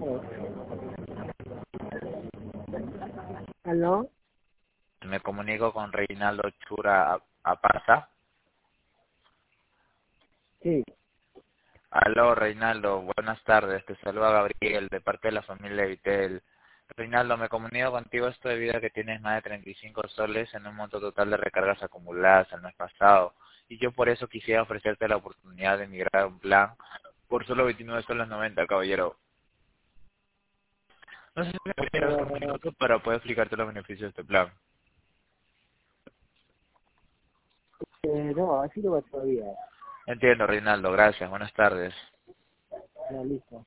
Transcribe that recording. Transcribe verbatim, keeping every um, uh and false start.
¿Aló? Me comunico con Reinaldo Chura Aparza. Sí. Aló, Reinaldo, buenas tardes. Te saluda Gabriel, de parte de la familia Vitel. Reinaldo, me comunico contigo esto debido a que tienes más de treinta y cinco soles en un monto total de recargas acumuladas el mes pasado. Y yo por eso quisiera ofrecerte la oportunidad de migrar a un plan por solo veintinueve soles noventa, caballero. No sé si me podrías un Pero, minuto para poder explicarte los beneficios de este plan. eh, no, así no va todavía. Entiendo, Reinaldo, gracias. Buenas tardes. Ya, listo.